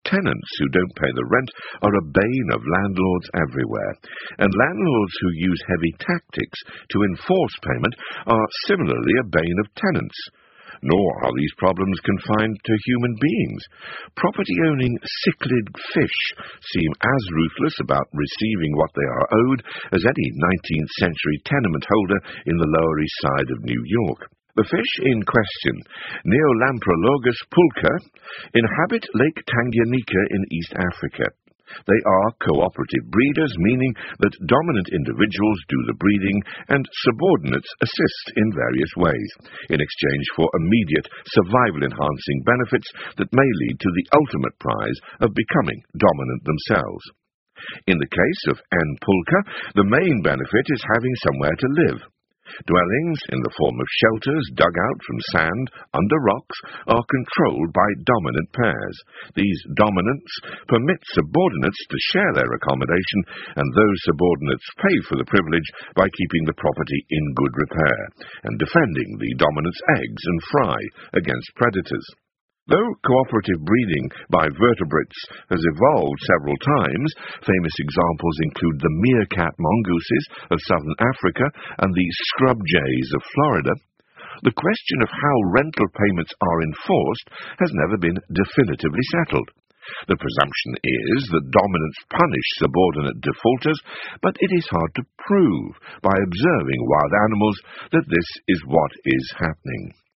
tenants who don't pay the rent are a bane of landlords everywhere, and landlords who use heavy tactics to enforce payment are similarly a bane of tenants. Nor are these problems confined to human beings. Property-owning cichlid fish seem as ruthless about receiving what they are owed as any 19th-century tenement holder in the Lower East Side of New York. The fish in question, Neolamprologus pulcher, inhabit Lake Tanganyika in East Africa. They are cooperative breeders, meaning that dominant individuals do the breeding and subordinates assist in various ways, in exchange for immediate survival-enhancing benefits that may lead to the ultimate prize of becoming dominant themselves. In the case of N. pulcher, the main benefit is having somewhere to live. Dwellings, in the form of shelters dug out from sand under rocks, are controlled by dominant pairs. These dominants permit subordinates to share their accommodation, and those subordinates pay for the privilege by keeping the property in good repair, and defending the dominant's eggs and fry against predators. Though cooperative breeding by vertebrates has evolved several times, famous examples include the meerkat mongooses of southern Africa and the scrub jays of Florida, the question of how rental payments are enforced has never been definitively settled. The presumption is that dominants punish subordinate defaulters, but it is hard to prove by observing wild animals that this is what is happening.